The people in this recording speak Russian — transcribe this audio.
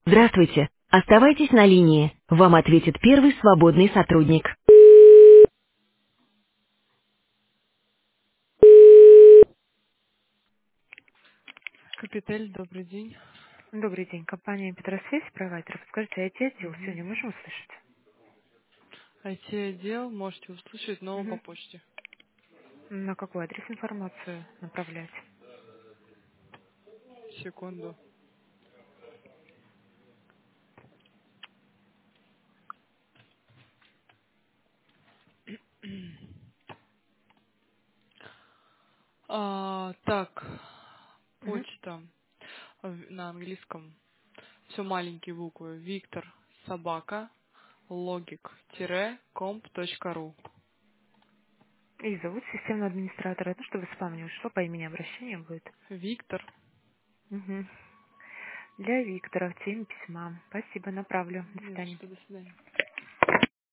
Здравствуйте. Оставайтесь на линии. Вам ответит первый свободный сотрудник. Капитель, добрый день. Добрый день. Компания Петросвязь, провайдер. Подскажите, IT-отдел Мгм. сегодня можем услышать? IT-отдел можете услышать, но по Мгм. почте. На какой адрес информацию направлять? Секунду. Так, Мгм. почта на английском. Все маленькие буквы. Виктор, собака, logik-comp.ru. И зовут системного администратора. Это чтобы спам не ушло, по имени обращения будет. Виктор. Мгм. Для Виктора в теме письма. Спасибо, направлю. До Не за свидания. что, до свидания.